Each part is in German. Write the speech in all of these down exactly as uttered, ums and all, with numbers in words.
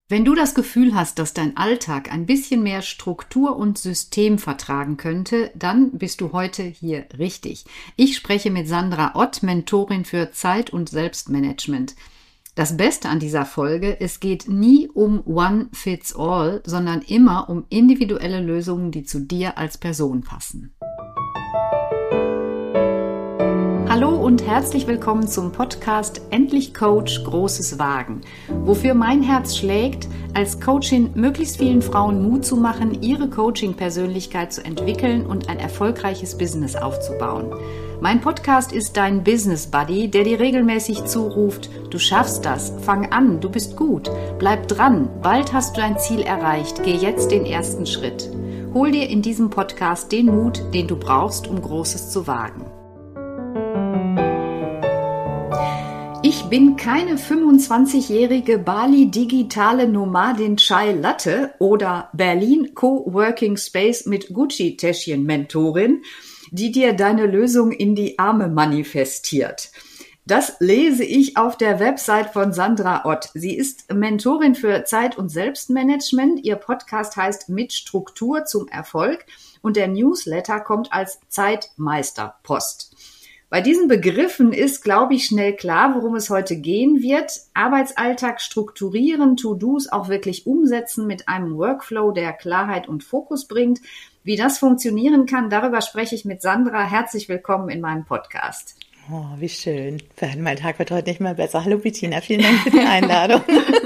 Wenn du das Gefühl hast, dass dein Alltag ein bisschen mehr Struktur und System vertragen könnte, dann bist du heute hier richtig. Ich spreche mit Sandra Ott, Mentorin für Zeit- und Selbstmanagement. Das Beste an dieser Folge, es geht nie um One Fits All, sondern immer um individuelle Lösungen, die zu dir als Person passen. Hallo und herzlich willkommen zum Podcast Endlich Coach, Großes Wagen, wofür mein Herz schlägt, als Coachin möglichst vielen Frauen Mut zu machen, ihre Coaching-Persönlichkeit zu entwickeln und ein erfolgreiches Business aufzubauen. Mein Podcast ist dein Business Buddy, der dir regelmäßig zuruft, du schaffst das, fang an, du bist gut, bleib dran, bald hast du dein Ziel erreicht, geh jetzt den ersten Schritt. Hol dir in diesem Podcast den Mut, den du brauchst, um Großes zu wagen. Ich bin keine fünfundzwanzigjährige Bali-digitale Nomadin Chai Latte oder Berlin Coworking Space mit Gucci-Täschchen-Mentorin, die dir deine Lösung in die Arme manifestiert. Das lese ich auf der Website von Sandra Ott. Sie ist Mentorin für Zeit- und Selbstmanagement. Ihr Podcast heißt Mit Struktur zum Erfolg und der Newsletter kommt als Zeitmeisterpost. Bei diesen Begriffen ist, glaube ich, schnell klar, worum es heute gehen wird. Arbeitsalltag strukturieren, To-Dos auch wirklich umsetzen mit einem Workflow, der Klarheit und Fokus bringt. Wie das funktionieren kann, darüber spreche ich mit Sandra. Herzlich willkommen in meinem Podcast. Oh, wie schön. Mein Tag wird heute nicht mehr besser. Hallo Bettina, vielen Dank für die Einladung.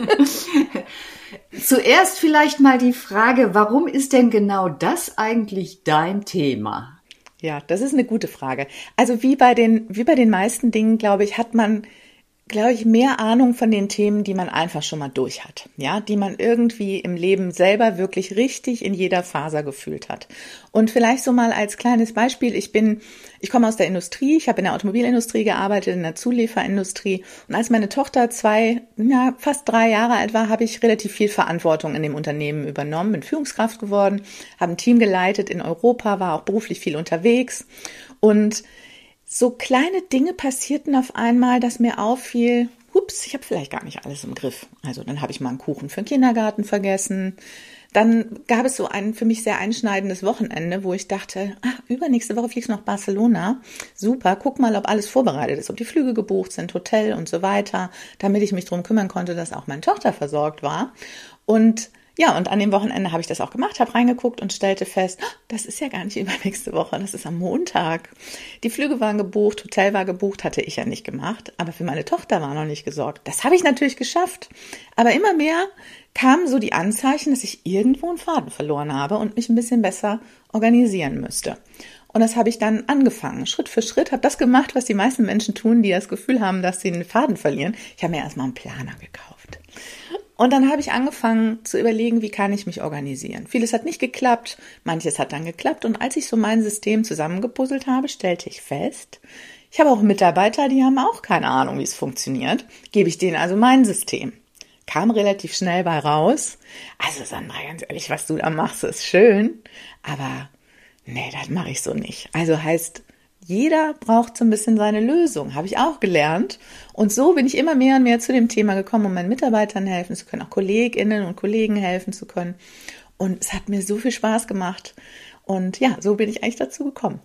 Zuerst vielleicht mal die Frage, warum ist denn genau das eigentlich dein Thema? Ja, das ist eine gute Frage. Also wie bei den, wie bei den meisten Dingen, glaube ich, hat man, glaube ich, mehr Ahnung von den Themen, die man einfach schon mal durch hat. Ja, die man irgendwie im Leben selber wirklich richtig in jeder Faser gefühlt hat. Und vielleicht so mal als kleines Beispiel, ich bin, ich komme aus der Industrie, ich habe in der Automobilindustrie gearbeitet, in der Zulieferindustrie. Und als meine Tochter zwei, ja, fast drei Jahre alt war, habe ich relativ viel Verantwortung in dem Unternehmen übernommen, bin Führungskraft geworden, habe ein Team geleitet in Europa, war auch beruflich viel unterwegs. Und so kleine Dinge passierten auf einmal, dass mir auffiel, ups, ich habe vielleicht gar nicht alles im Griff. Also dann habe ich mal einen Kuchen für den Kindergarten vergessen. Dann gab es so ein für mich sehr einschneidendes Wochenende, wo ich dachte, ah, übernächste Woche fliegst du nach Barcelona. Super, guck mal, ob alles vorbereitet ist, ob die Flüge gebucht sind, Hotel und so weiter, damit ich mich drum kümmern konnte, dass auch meine Tochter versorgt war. Und ja, und an dem Wochenende habe ich das auch gemacht, habe reingeguckt und stellte fest, das ist ja gar nicht übernächste Woche, das ist am Montag. Die Flüge waren gebucht, Hotel war gebucht, hatte ich ja nicht gemacht, aber für meine Tochter war noch nicht gesorgt. Das habe ich natürlich geschafft, aber immer mehr kamen so die Anzeichen, dass ich irgendwo einen Faden verloren habe und mich ein bisschen besser organisieren müsste. Und das habe ich dann angefangen, Schritt für Schritt, habe das gemacht, was die meisten Menschen tun, die das Gefühl haben, dass sie einen Faden verlieren. Ich habe mir erstmal einen Planer gekauft. Und dann habe ich angefangen zu überlegen, wie kann ich mich organisieren. Vieles hat nicht geklappt, manches hat dann geklappt. Und als ich so mein System zusammengepuzzelt habe, stellte ich fest, ich habe auch Mitarbeiter, die haben auch keine Ahnung, wie es funktioniert. Gebe ich denen also mein System. Kam relativ schnell bei raus. Also Sandra, ganz ehrlich, was du da machst, ist schön, aber nee, das mache ich so nicht. Also heißt, jeder braucht so ein bisschen seine Lösung, habe ich auch gelernt. Und so bin ich immer mehr und mehr zu dem Thema gekommen, um meinen Mitarbeitern helfen zu können, auch Kolleginnen und Kollegen helfen zu können. Und es hat mir so viel Spaß gemacht. Und ja, so bin ich eigentlich dazu gekommen.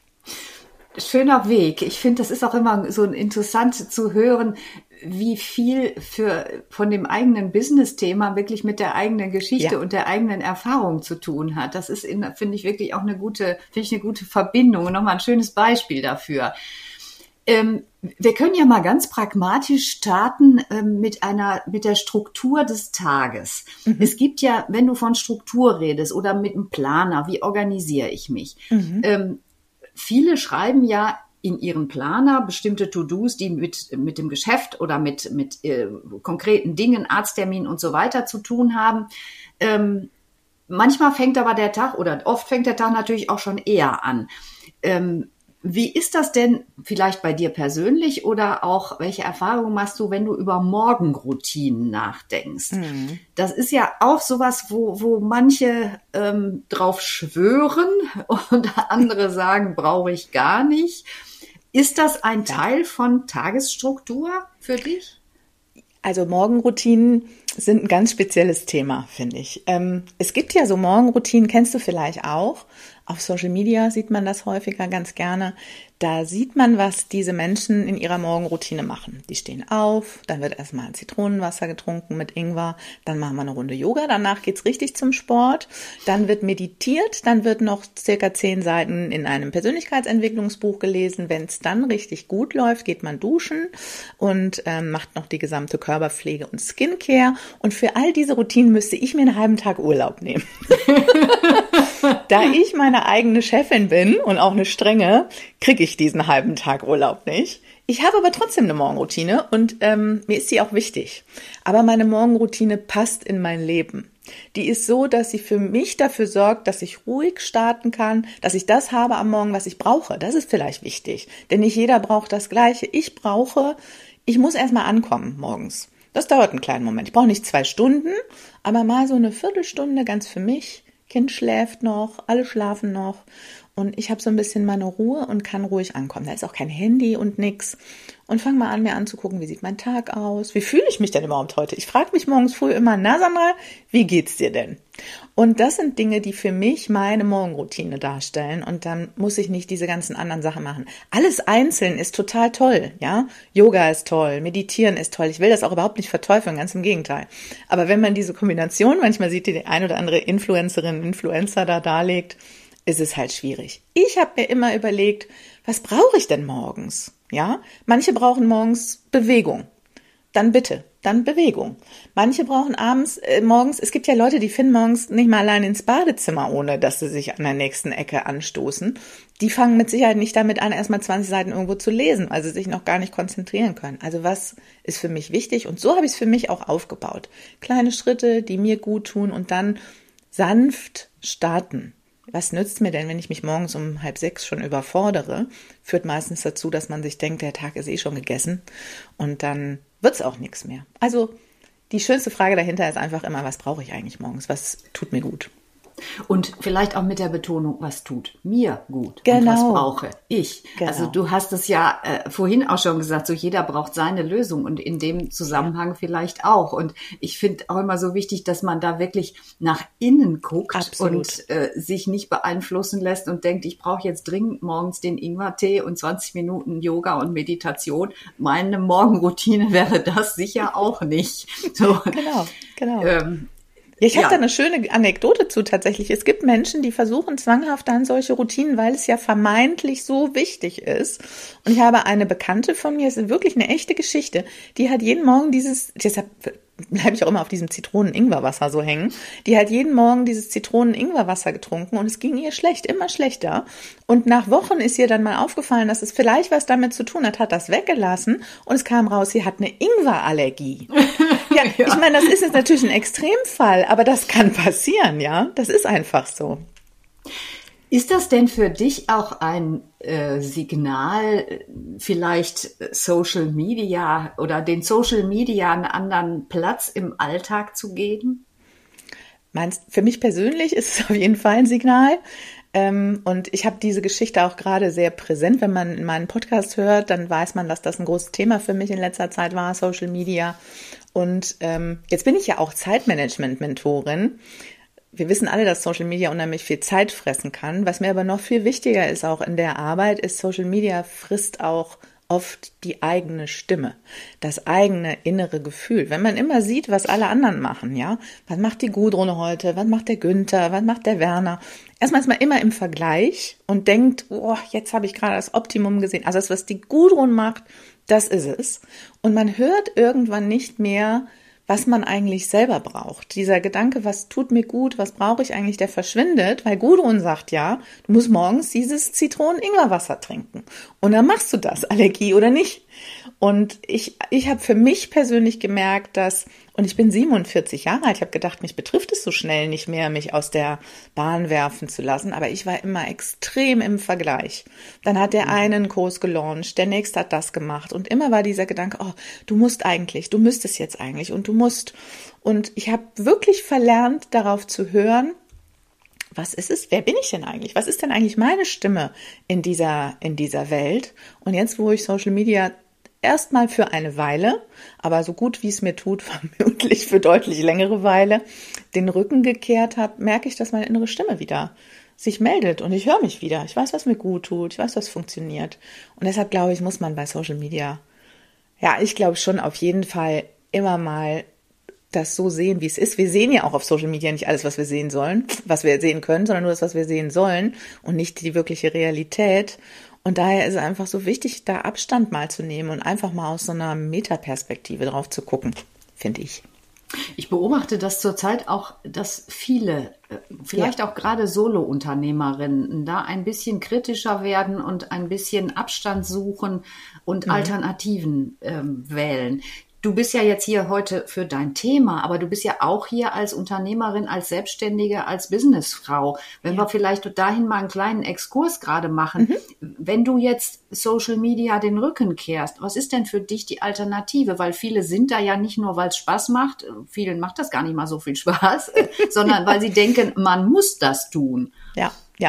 Schöner Weg. Ich finde, das ist auch immer so interessant zu hören, wie viel für von dem eigenen Business-Thema wirklich mit der eigenen Geschichte ja. und der eigenen Erfahrung zu tun hat. Das ist, in, finde ich, wirklich auch eine gute, finde ich, eine gute Verbindung und nochmal ein schönes Beispiel dafür. Ähm, wir können ja mal ganz pragmatisch starten ähm, mit einer, mit der Struktur des Tages. Mhm. Es gibt ja, wenn du von Struktur redest oder mit einem Planer, wie organisiere ich mich? Mhm. Ähm, viele schreiben ja in ihren Planer bestimmte To-Dos, die mit, mit dem Geschäft oder mit, mit äh, konkreten Dingen, Arztterminen und so weiter zu tun haben. Ähm, manchmal fängt aber der Tag oder oft fängt der Tag natürlich auch schon eher an. Ähm, wie ist das denn vielleicht bei dir persönlich oder auch welche Erfahrungen machst du, wenn du über Morgenroutinen nachdenkst? Mhm. Das ist ja auch sowas, wo, wo manche ähm, drauf schwören und andere sagen, brauche ich gar nicht. Ist das ein Teil von Tagesstruktur für dich? Also Morgenroutinen sind ein ganz spezielles Thema, finde ich. Ähm, es gibt ja so Morgenroutinen, kennst du vielleicht auch. Auf Social Media sieht man das häufiger ganz gerne. Da sieht man, was diese Menschen in ihrer Morgenroutine machen. Die stehen auf, dann wird erstmal Zitronenwasser getrunken mit Ingwer, dann machen wir eine Runde Yoga, danach geht's richtig zum Sport, dann wird meditiert, dann wird noch circa zehn Seiten in einem Persönlichkeitsentwicklungsbuch gelesen. Wenn es dann richtig gut läuft, geht man duschen und ähm, macht noch die gesamte Körperpflege und Skincare. Und für all diese Routinen müsste ich mir einen halben Tag Urlaub nehmen. Da ich meine eigene Chefin bin und auch eine strenge, kriege ich diesen halben Tag Urlaub nicht. Ich habe aber trotzdem eine Morgenroutine und ähm, mir ist sie auch wichtig. Aber meine Morgenroutine passt in mein Leben. Die ist so, dass sie für mich dafür sorgt, dass ich ruhig starten kann, dass ich das habe am Morgen, was ich brauche. Das ist vielleicht wichtig, denn nicht jeder braucht das Gleiche. Ich brauche, ich muss erstmal ankommen morgens. Das dauert einen kleinen Moment. Ich brauche nicht zwei Stunden, aber mal so eine Viertelstunde ganz für mich. Kind schläft noch, alle schlafen noch und ich habe so ein bisschen meine Ruhe und kann ruhig ankommen. Da ist auch kein Handy und nix. Und fange mal an, mir anzugucken, wie sieht mein Tag aus? Wie fühle ich mich denn überhaupt heute? Ich frage mich morgens früh immer, na Sandra, wie geht's dir denn? Und das sind Dinge, die für mich meine Morgenroutine darstellen und dann muss ich nicht diese ganzen anderen Sachen machen. Alles einzeln ist total toll, ja? Yoga ist toll, Meditieren ist toll. Ich will das auch überhaupt nicht verteufeln, ganz im Gegenteil. Aber wenn man diese Kombination manchmal sieht, die die ein oder andere Influencerin, Influencer da darlegt, ist es halt schwierig. Ich habe mir immer überlegt, was brauche ich denn morgens? Ja, manche brauchen morgens Bewegung. Dann bitte, dann Bewegung. Manche brauchen abends, äh, morgens, es gibt ja Leute, die finden morgens nicht mal allein ins Badezimmer, ohne dass sie sich an der nächsten Ecke anstoßen. Die fangen mit Sicherheit nicht damit an, erstmal zwanzig Seiten irgendwo zu lesen, weil sie sich noch gar nicht konzentrieren können. Also was ist für mich wichtig? Und so habe ich es für mich auch aufgebaut. Kleine Schritte, die mir gut tun und dann sanft starten. Was nützt mir denn, wenn ich mich morgens um halb sechs schon überfordere? Führt meistens dazu, dass man sich denkt, der Tag ist eh schon gegessen und dann wird's auch nichts mehr. Also die schönste Frage dahinter ist einfach immer, was brauche ich eigentlich morgens? Was tut mir gut? Und vielleicht auch mit der Betonung, was tut mir gut genau. und was brauche ich. Genau. Also du hast es ja äh, vorhin auch schon gesagt, so jeder braucht seine Lösung und in dem Zusammenhang vielleicht auch. Und ich finde auch immer so wichtig, dass man da wirklich nach innen guckt Absolut. und äh, sich nicht beeinflussen lässt und denkt, ich brauche jetzt dringend morgens den Ingwertee und zwanzig Minuten Yoga und Meditation. Meine Morgenroutine wäre das sicher auch nicht. So. Genau, genau. Ähm, Ja, ich habe Ja. da eine schöne Anekdote zu tatsächlich. Es gibt Menschen, die versuchen zwanghaft dann solche Routinen, weil es ja vermeintlich so wichtig ist. Und ich habe eine Bekannte von mir, es ist wirklich eine echte Geschichte, die hat jeden Morgen dieses, deshalb bleibe ich auch immer auf diesem Zitronen-Ingwer-Wasser so hängen, die hat jeden Morgen dieses Zitronen-Ingwer-Wasser getrunken und es ging ihr schlecht, immer schlechter. Und nach Wochen ist ihr dann mal aufgefallen, dass es vielleicht was damit zu tun hat, hat das weggelassen und es kam raus, sie hat eine Ingwerallergie. Ja, Ja. ich meine, das ist jetzt natürlich ein Extremfall, aber das kann passieren, ja. Das ist einfach so. Ist das denn für dich auch ein äh, Signal, äh, vielleicht Social Media oder den Social Media einen anderen Platz im Alltag zu geben? Meinst, für mich persönlich ist es auf jeden Fall ein Signal. Ähm, und ich habe diese Geschichte auch gerade sehr präsent. Wenn man meinen Podcast hört, dann weiß man, dass das ein großes Thema für mich in letzter Zeit war, Social Media. Und ähm, jetzt bin ich ja auch Zeitmanagement-Mentorin. Wir wissen alle, dass Social Media unheimlich viel Zeit fressen kann. Was mir aber noch viel wichtiger ist auch in der Arbeit, ist, Social Media frisst auch oft die eigene Stimme, das eigene innere Gefühl. Wenn man immer sieht, was alle anderen machen, ja, was macht die Gudrun heute, was macht der Günther, was macht der Werner? Erstmal ist man immer im Vergleich und denkt, oh, jetzt habe ich gerade das Optimum gesehen. Also das, was die Gudrun macht, das ist es. Und man hört irgendwann nicht mehr, was man eigentlich selber braucht. Dieser Gedanke, was tut mir gut, was brauche ich eigentlich, der verschwindet, weil Gudrun sagt ja, du musst morgens dieses Zitronen-Ingwerwasser trinken. Und dann machst du das, Allergie oder nicht. Und ich, ich habe für mich persönlich gemerkt, dass, und ich bin siebenundvierzig Jahre alt, ich habe gedacht, mich betrifft es so schnell nicht mehr, mich aus der Bahn werfen zu lassen, aber ich war immer extrem im Vergleich. Dann hat der eine einen Kurs gelauncht, der nächste hat das gemacht und immer war dieser Gedanke, oh, du musst eigentlich, du müsstest jetzt eigentlich und du musst. Und ich habe wirklich verlernt, darauf zu hören, was ist es? Wer bin ich denn eigentlich? Was ist denn eigentlich meine Stimme in dieser, in dieser Welt? Und jetzt, wo ich Social Media erstmal für eine Weile, aber so gut wie es mir tut, vermutlich für deutlich längere Weile, den Rücken gekehrt habe, merke ich, dass meine innere Stimme wieder sich meldet und ich höre mich wieder. Ich weiß, was mir gut tut, ich weiß, was funktioniert. Und deshalb glaube ich, muss man bei Social Media, ja, ich glaube schon auf jeden Fall immer mal das so sehen, wie es ist. Wir sehen ja auch auf Social Media nicht alles, was wir sehen sollen, was wir sehen können, sondern nur das, was wir sehen sollen und nicht die wirkliche Realität. Und daher ist es einfach so wichtig, da Abstand mal zu nehmen und einfach mal aus so einer Metaperspektive drauf zu gucken, finde ich. Ich beobachte das zurzeit auch, dass viele, vielleicht ja. auch gerade Solo-Unternehmerinnen, da ein bisschen kritischer werden und ein bisschen Abstand suchen und mhm. Alternativen ähm, wählen. Du bist ja jetzt hier heute für dein Thema, aber du bist ja auch hier als Unternehmerin, als Selbstständige, als Businessfrau. Wenn ja. wir vielleicht dahin mal einen kleinen Exkurs gerade machen. Mhm. Wenn du jetzt Social Media den Rücken kehrst, was ist denn für dich die Alternative? Weil viele sind da ja nicht nur, weil es Spaß macht, vielen macht das gar nicht mal so viel Spaß, sondern weil sie denken, man muss das tun. Ja, ja.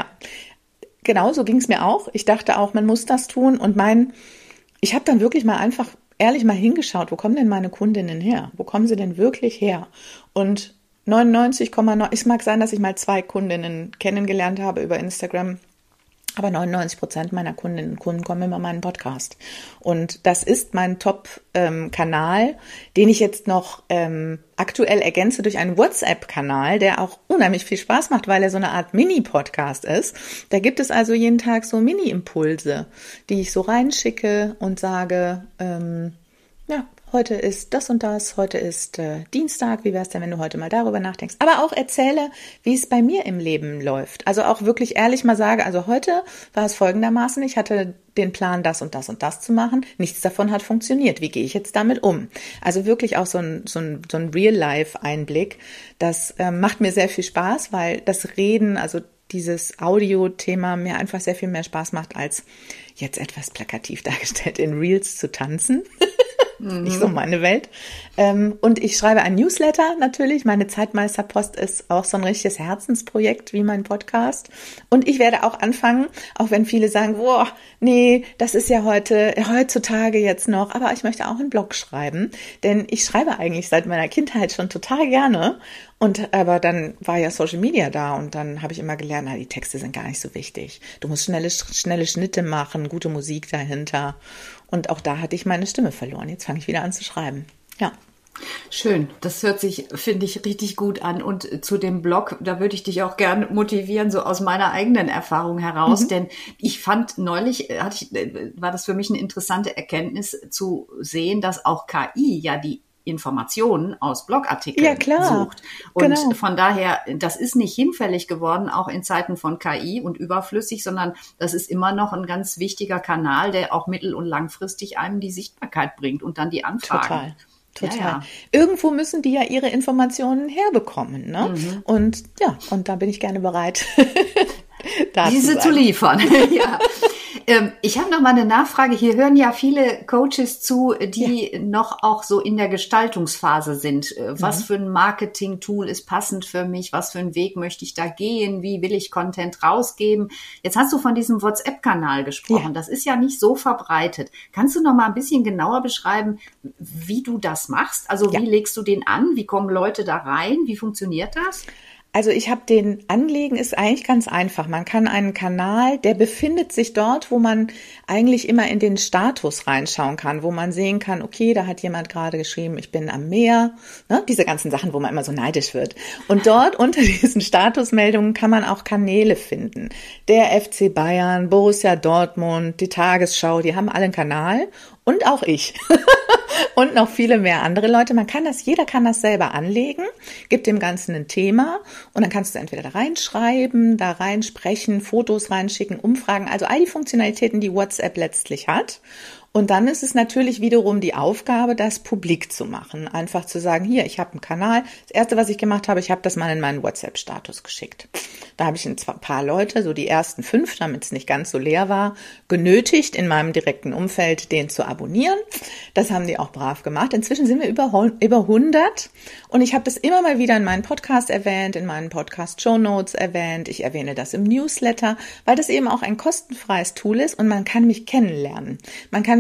Genau, so ging es mir auch. Ich dachte auch, man muss das tun und mein, ich habe dann wirklich mal einfach ehrlich mal hingeschaut, wo kommen denn meine Kundinnen her? Wo kommen sie denn wirklich her? Und neunundneunzig Komma neun, es mag sein, dass ich mal zwei Kundinnen kennengelernt habe über Instagram, aber neunundneunzig Prozent meiner Kundinnen und Kunden kommen über meinen Podcast. Und das ist mein Top-Kanal, ähm, den ich jetzt noch ähm, aktuell ergänze durch einen WhatsApp-Kanal, der auch unheimlich viel Spaß macht, weil er so eine Art Mini-Podcast ist. Da gibt es also jeden Tag so Mini-Impulse, die ich so reinschicke und sage, ähm, ja, heute ist das und das, heute ist äh, Dienstag, wie wär's denn, wenn du heute mal darüber nachdenkst? Aber auch erzähle, wie es bei mir im Leben läuft. Also auch wirklich ehrlich mal sage, also heute war es folgendermaßen, ich hatte den Plan, das und das und das zu machen. Nichts davon hat funktioniert. Wie gehe ich jetzt damit um? Also wirklich auch so ein, so ein, so ein Real-Life-Einblick. Das ähm, macht mir sehr viel Spaß, weil das Reden, also dieses Audio-Thema mir einfach sehr viel mehr Spaß macht, als jetzt etwas plakativ dargestellt in Reels zu tanzen. Nicht so meine Welt. Ähm, und ich schreibe ein Newsletter natürlich. Meine Zeitmeisterpost ist auch so ein richtiges Herzensprojekt wie mein Podcast. Und ich werde auch anfangen, auch wenn viele sagen, boah, nee, das ist ja heute, heutzutage jetzt noch, aber ich möchte auch einen Blog schreiben. Denn ich schreibe eigentlich seit meiner Kindheit schon total gerne. Und aber dann war ja Social Media da und dann habe ich immer gelernt, na, die Texte sind gar nicht so wichtig. Du musst schnelle, schnelle Schnitte machen, gute Musik dahinter. Und auch da hatte ich meine Stimme verloren. Jetzt fange ich wieder an zu schreiben. Ja. Schön, das hört sich, finde ich, richtig gut an. Und zu dem Blog, da würde ich dich auch gern motivieren, so aus meiner eigenen Erfahrung heraus. Mhm. Denn ich fand neulich, hatte ich, war das für mich eine interessante Erkenntnis zu sehen, dass auch K I ja die Informationen aus Blogartikeln ja, klar. sucht. Und genau. von daher, das ist nicht hinfällig geworden, auch in Zeiten von K I und überflüssig, sondern das ist immer noch ein ganz wichtiger Kanal, der auch mittel- und langfristig einem die Sichtbarkeit bringt und dann die Anfragen. Total. Total. Ja, ja. Irgendwo müssen die ja ihre Informationen herbekommen, ne? Mhm. Und ja, und da bin ich gerne bereit, da diese zu, zu liefern. Ja. Ähm, ich habe noch mal eine Nachfrage. Hier hören ja viele Coaches zu, die ja. noch auch so in der Gestaltungsphase sind. Was mhm. für ein Marketing-Tool ist passend für mich? Was für einen Weg möchte ich da gehen? Wie will ich Content rausgeben? Jetzt hast du von diesem WhatsApp-Kanal gesprochen. Ja. Das ist ja nicht so verbreitet. Kannst du noch mal ein bisschen genauer beschreiben, wie du das machst? Also ja. wie legst du den an? Wie kommen Leute da rein? Wie funktioniert das? Also ich habe den Anlegen ist eigentlich ganz einfach. Man kann einen Kanal, der befindet sich dort, wo man eigentlich immer in den Status reinschauen kann, wo man sehen kann, okay, da hat jemand gerade geschrieben, ich bin am Meer, ne? Diese ganzen Sachen, wo man immer so neidisch wird. Und dort unter diesen Statusmeldungen kann man auch Kanäle finden. Der F C Bayern, Borussia Dortmund, die Tagesschau, die haben alle einen Kanal und auch ich. Und noch viele mehr andere Leute. Man kann das, jeder kann das selber anlegen, gibt dem Ganzen ein Thema und dann kannst du entweder da reinschreiben, da reinsprechen, Fotos reinschicken, Umfragen, also all die Funktionalitäten, die WhatsApp letztlich hat. Und dann ist es natürlich wiederum die Aufgabe, das publik zu machen. Einfach zu sagen, hier, ich habe einen Kanal. Das Erste, was ich gemacht habe, ich habe das mal in meinen WhatsApp-Status geschickt. Da habe ich ein paar Leute, so die ersten fünf, damit es nicht ganz so leer war, genötigt, in meinem direkten Umfeld den zu abonnieren. Das haben die auch brav gemacht. Inzwischen sind wir über, über hundert und ich habe das immer mal wieder in meinen Podcast erwähnt, in meinen Podcast-Show-Notes erwähnt. Ich erwähne das im Newsletter, weil das eben auch ein kostenfreies Tool ist und man kann mich kennenlernen. Man kann mich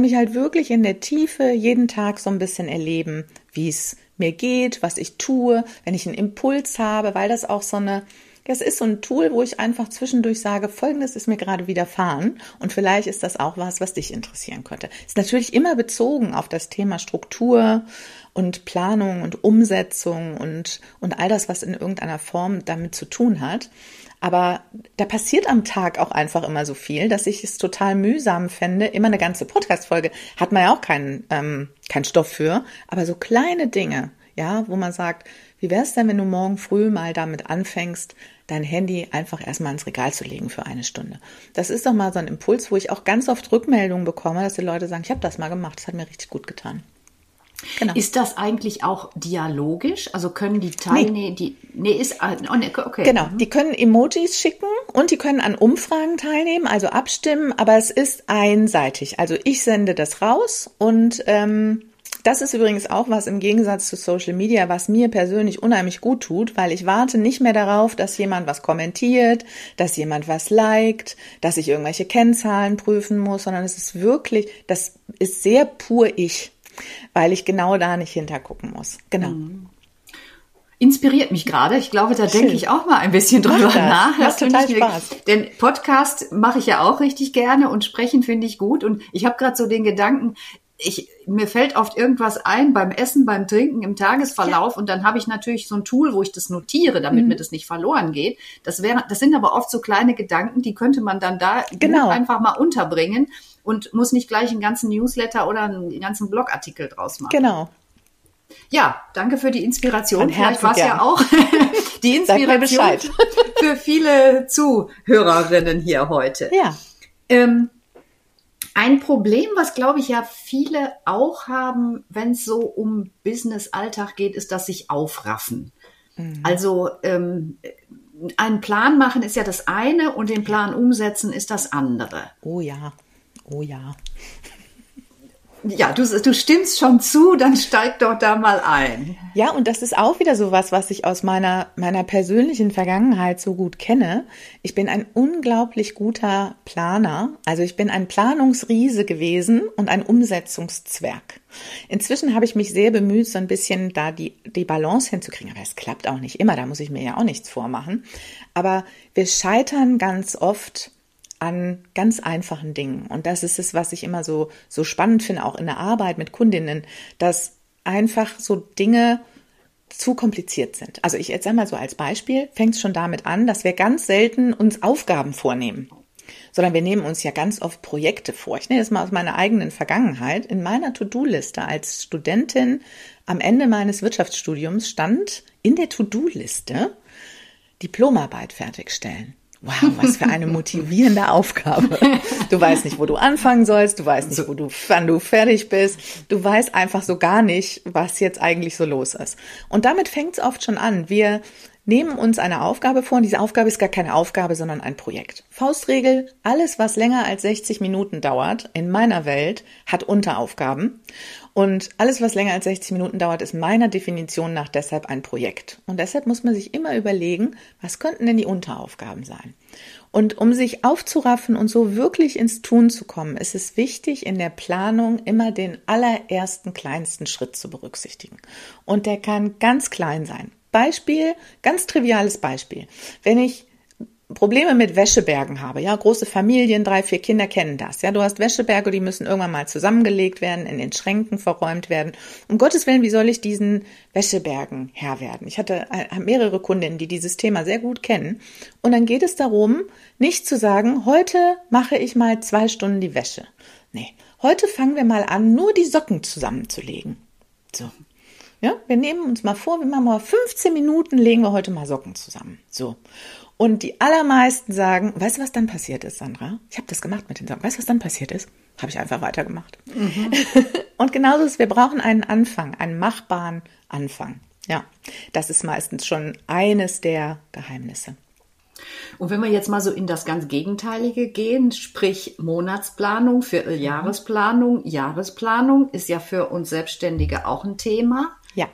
ich halt wirklich in der Tiefe jeden Tag so ein bisschen erleben, wie es mir geht, was ich tue, wenn ich einen Impuls habe, weil das auch so eine, das ist so ein Tool, wo ich einfach zwischendurch sage, Folgendes ist mir gerade widerfahren und vielleicht ist das auch was, was dich interessieren könnte. Ist natürlich immer bezogen auf das Thema Struktur und Planung und Umsetzung und, und all das, was in irgendeiner Form damit zu tun hat. Aber da passiert am Tag auch einfach immer so viel, dass ich es total mühsam fände. Immer eine ganze Podcast-Folge hat man ja auch keinen, ähm, keinen Stoff für. Aber so kleine Dinge, ja, wo man sagt, wie wär's denn, wenn du morgen früh mal damit anfängst, dein Handy einfach erstmal ins Regal zu legen für eine Stunde. Das ist doch mal so ein Impuls, wo ich auch ganz oft Rückmeldungen bekomme, dass die Leute sagen, ich habe das mal gemacht, das hat mir richtig gut getan. Genau. Ist das eigentlich auch dialogisch? Also können die Teilnehmer, nee. die, nee, ist, oh, nee, okay. Genau, die können Emojis schicken und die können an Umfragen teilnehmen, also abstimmen, aber es ist einseitig. Also ich sende das raus und ähm, das ist übrigens auch was im Gegensatz zu Social Media, was mir persönlich unheimlich gut tut, weil ich warte nicht mehr darauf, dass jemand was kommentiert, dass jemand was liked, dass ich irgendwelche Kennzahlen prüfen muss, sondern es ist wirklich, das ist sehr pur ich. Weil ich genau da nicht hintergucken muss. Genau. Inspiriert mich gerade. Ich glaube, da Schön. denke ich auch mal ein bisschen drüber das. nach. Das macht total Spaß. Denn Podcast mache ich ja auch richtig gerne und sprechen finde ich gut. Und ich habe gerade so den Gedanken, ich, mir fällt oft irgendwas ein beim Essen, beim Trinken, im Tagesverlauf ja. und dann habe ich natürlich so ein Tool, wo ich das notiere, damit mhm. mir das nicht verloren geht. Das wäre, das sind aber oft so kleine Gedanken, die könnte man dann da genau. einfach mal unterbringen und muss nicht gleich einen ganzen Newsletter oder einen ganzen Blogartikel draus machen. Genau. Ja, danke für die Inspiration. Vielleicht war es ja auch die Inspiration für viele Zuhörerinnen hier heute. Ja. Ähm, Ein Problem, was, glaube ich, ja viele auch haben, wenn es so um Business-Alltag geht, ist, dass sich aufraffen. Mhm. Also ähm, einen Plan machen ist ja das eine und den Plan umsetzen ist das andere. Oh ja, oh ja. Ja, du, du stimmst schon zu, dann steig doch da mal ein. Ja, und das ist auch wieder sowas, was ich aus meiner, meiner persönlichen Vergangenheit so gut kenne. Ich bin ein unglaublich guter Planer. Also ich bin ein Planungsriese gewesen und ein Umsetzungszwerg. Inzwischen habe ich mich sehr bemüht, so ein bisschen da die, die Balance hinzukriegen. Aber es klappt auch nicht immer, da muss ich mir ja auch nichts vormachen. Aber wir scheitern ganz oft an ganz einfachen Dingen. Und das ist es, was ich immer so, so spannend finde, auch in der Arbeit mit Kundinnen, dass einfach so Dinge zu kompliziert sind. Also ich erzähle mal so als Beispiel, fängt es schon damit an, dass wir ganz selten uns Aufgaben vornehmen, sondern wir nehmen uns ja ganz oft Projekte vor. Ich nehme das mal aus meiner eigenen Vergangenheit. In meiner To-Do-Liste als Studentin am Ende meines Wirtschaftsstudiums stand in der To-Do-Liste Diplomarbeit fertigstellen. Wow, was für eine motivierende Aufgabe. Du weißt nicht, wo du anfangen sollst, du weißt nicht, wo du, wann du fertig bist. Du weißt einfach so gar nicht, was jetzt eigentlich so los ist. Und damit fängt es oft schon an. Wir nehmen uns eine Aufgabe vor und diese Aufgabe ist gar keine Aufgabe, sondern ein Projekt. Faustregel, alles, was länger als sechzig Minuten dauert, in meiner Welt, hat Unteraufgaben. Und alles, was länger als sechzig Minuten dauert, ist meiner Definition nach deshalb ein Projekt. Und deshalb muss man sich immer überlegen, was könnten denn die Unteraufgaben sein? Und um sich aufzuraffen und so wirklich ins Tun zu kommen, ist es wichtig, in der Planung immer den allerersten kleinsten Schritt zu berücksichtigen. Und der kann ganz klein sein. Beispiel, ganz triviales Beispiel. Wenn ich Probleme mit Wäschebergen habe, ja, große Familien, drei, vier Kinder kennen das, ja, du hast Wäscheberge, die müssen irgendwann mal zusammengelegt werden, in den Schränken verräumt werden. Um Gottes Willen, wie soll ich diesen Wäschebergen Herr werden? Ich hatte mehrere Kundinnen, die dieses Thema sehr gut kennen. Und dann geht es darum, nicht zu sagen, heute mache ich mal zwei Stunden die Wäsche. Nee, heute fangen wir mal an, nur die Socken zusammenzulegen. So. Ja, wir nehmen uns mal vor, wir machen mal fünfzehn Minuten, legen wir heute mal Socken zusammen. So. Und die allermeisten sagen, weißt du, was dann passiert ist, Sandra? Ich habe das gemacht mit den Socken. Weißt du, was dann passiert ist? Habe ich einfach weitergemacht. Mhm. Und genauso ist, wir brauchen einen Anfang, einen machbaren Anfang. Ja, das ist meistens schon eines der Geheimnisse. Und wenn wir jetzt mal so in das ganz Gegenteilige gehen, sprich Monatsplanung, Vierteljahresplanung, Jahresplanung, ist ja für uns Selbstständige auch ein Thema. Ja.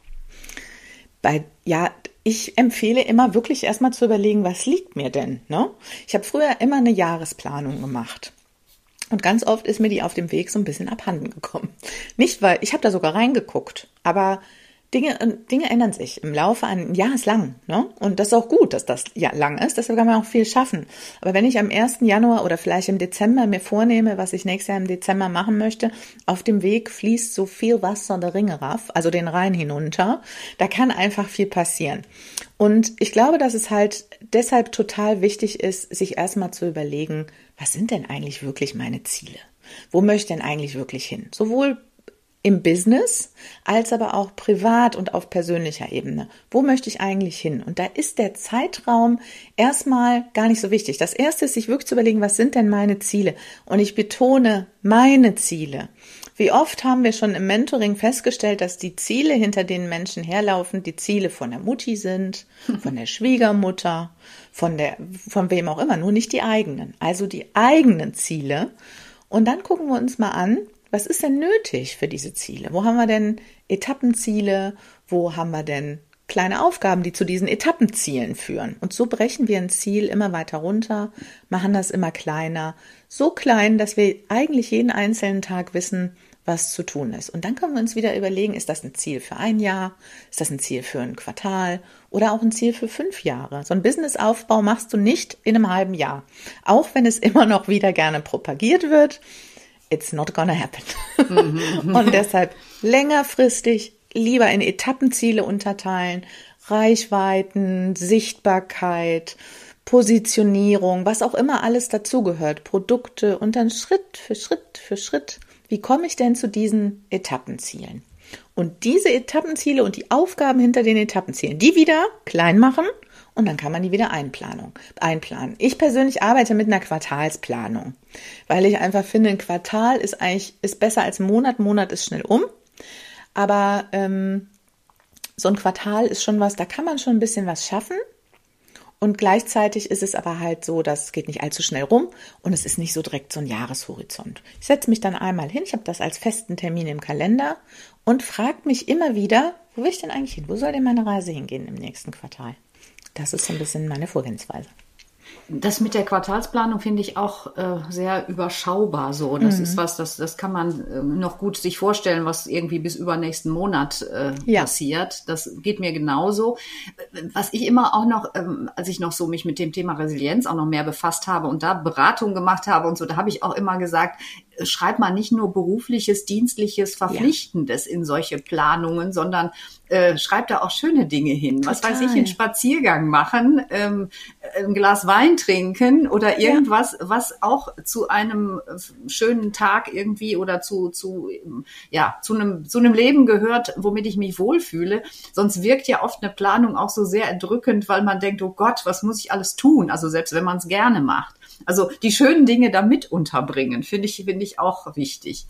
Bei, ja, ich empfehle immer wirklich erstmal zu überlegen, was liegt mir denn? Ne? Ich habe früher immer eine Jahresplanung gemacht. Und ganz oft ist mir die auf dem Weg so ein bisschen abhanden gekommen. Nicht, weil, ich habe da sogar reingeguckt, aber Dinge, Dinge ändern sich im Laufe ein Jahr ist lang, ne? Und das ist auch gut, dass das ja lang ist, deshalb kann man auch viel schaffen. Aber wenn ich am ersten Januar oder vielleicht im Dezember mir vornehme, was ich nächstes Jahr im Dezember machen möchte, auf dem Weg fließt so viel Wasser der Ringeraff, also den Rhein hinunter, da kann einfach viel passieren. Und ich glaube, dass es halt deshalb total wichtig ist, sich erstmal zu überlegen, was sind denn eigentlich wirklich meine Ziele? Wo möchte ich denn eigentlich wirklich hin? Sowohl im Business, als aber auch privat und auf persönlicher Ebene. Wo möchte ich eigentlich hin? Und da ist der Zeitraum erstmal gar nicht so wichtig. Das Erste ist, sich wirklich zu überlegen, was sind denn meine Ziele? Und ich betone meine Ziele. Wie oft haben wir schon im Mentoring festgestellt, dass die Ziele, hinter denen Menschen herlaufen, die Ziele von der Mutti sind, von der Schwiegermutter, von der, von wem auch immer, nur nicht die eigenen. Also die eigenen Ziele. Und dann gucken wir uns mal an, was ist denn nötig für diese Ziele? Wo haben wir denn Etappenziele? Wo haben wir denn kleine Aufgaben, die zu diesen Etappenzielen führen? Und so brechen wir ein Ziel immer weiter runter, machen das immer kleiner. So klein, dass wir eigentlich jeden einzelnen Tag wissen, was zu tun ist. Und dann können wir uns wieder überlegen, ist das ein Ziel für ein Jahr? Ist das ein Ziel für ein Quartal? Oder auch ein Ziel für fünf Jahre? So einen Businessaufbau machst du nicht in einem halben Jahr. Auch wenn es immer noch wieder gerne propagiert wird. It's not gonna happen. Mhm. Und deshalb längerfristig lieber in Etappenziele unterteilen, Reichweiten, Sichtbarkeit, Positionierung, was auch immer alles dazugehört, Produkte und dann Schritt für Schritt für Schritt. Wie komme ich denn zu diesen Etappenzielen? Und diese Etappenziele und die Aufgaben hinter den Etappenzielen, die wieder klein machen und dann kann man die wieder einplanen. einplanen. Ich persönlich arbeite mit einer Quartalsplanung, weil ich einfach finde, ein Quartal ist eigentlich ist besser als ein Monat. Ein Monat ist schnell um, aber ähm, so ein Quartal ist schon was, da kann man schon ein bisschen was schaffen. Und gleichzeitig ist es aber halt so, das geht nicht allzu schnell rum und es ist nicht so direkt so ein Jahreshorizont. Ich setze mich dann einmal hin, ich habe das als festen Termin im Kalender und frage mich immer wieder, wo will ich denn eigentlich hin? Wo soll denn meine Reise hingehen im nächsten Quartal? Das ist so ein bisschen meine Vorgehensweise. Das mit der Quartalsplanung finde ich auch äh, sehr überschaubar so. Das mhm. ist was, das, das kann man äh, noch gut sich vorstellen, was irgendwie bis übernächsten Monat äh, ja. passiert. Das geht mir genauso. Was ich immer auch noch, ähm, als ich noch so mich mit dem Thema Resilienz auch noch mehr befasst habe und da Beratung gemacht habe und so, da habe ich auch immer gesagt, schreib mal nicht nur berufliches, dienstliches, Verpflichtendes ja. in solche Planungen, sondern äh, schreib da auch schöne Dinge hin. Total. Was weiß ich, einen Spaziergang machen, ähm, ein Glas Wein trinken oder irgendwas, ja. was auch zu einem schönen Tag irgendwie oder zu, zu, ja, zu einem, zu einem Leben gehört, womit ich mich wohlfühle. Sonst wirkt ja oft eine Planung auch so sehr erdrückend, weil man denkt, oh Gott, was muss ich alles tun? Also selbst wenn man es gerne macht. Also die schönen Dinge da mit unterbringen, finde ich, finde ich auch wichtig.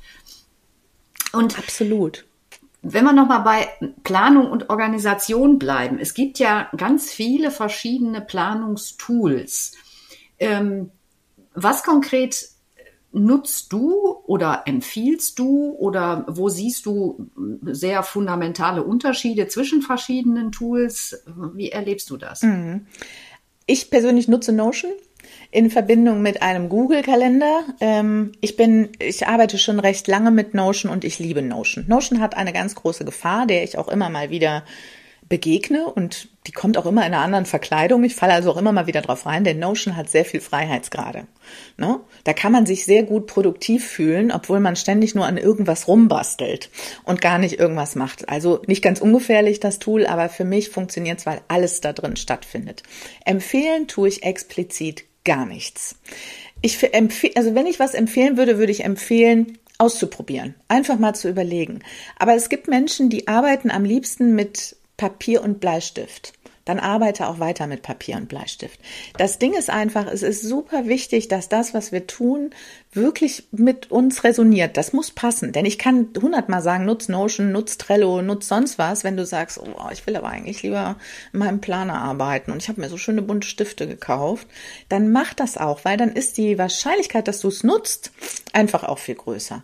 Und absolut. Wenn wir nochmal bei Planung und Organisation bleiben, es gibt ja ganz viele verschiedene Planungstools. Ähm, was konkret nutzt du oder empfiehlst du oder wo siehst du sehr fundamentale Unterschiede zwischen verschiedenen Tools? Wie erlebst du das? Ich persönlich nutze Notion in Verbindung mit einem Google-Kalender. Ähm, ich bin, ich arbeite schon recht lange mit Notion und ich liebe Notion. Notion hat eine ganz große Gefahr, der ich auch immer mal wieder begegne und die kommt auch immer in einer anderen Verkleidung. Ich falle also auch immer mal wieder drauf rein, denn Notion hat sehr viel Freiheitsgrade. Ne? Da kann man sich sehr gut produktiv fühlen, obwohl man ständig nur an irgendwas rumbastelt und gar nicht irgendwas macht. Also nicht ganz ungefährlich das Tool, aber für mich funktioniert es, weil alles da drin stattfindet. Empfehlen tue ich explizit gar nichts. Ich empfehle, also wenn ich was empfehlen würde, würde ich empfehlen, auszuprobieren, einfach mal zu überlegen. Aber es gibt Menschen, die arbeiten am liebsten mit Papier und Bleistift. Dann arbeite auch weiter mit Papier und Bleistift. Das Ding ist einfach, es ist super wichtig, dass das, was wir tun, wirklich mit uns resoniert. Das muss passen, denn ich kann hundertmal sagen, nutz Notion, nutz Trello, nutz sonst was, wenn du sagst, oh, ich will aber eigentlich lieber in meinem Planer arbeiten und ich habe mir so schöne bunte Stifte gekauft, dann mach das auch, weil dann ist die Wahrscheinlichkeit, dass du es nutzt, einfach auch viel größer.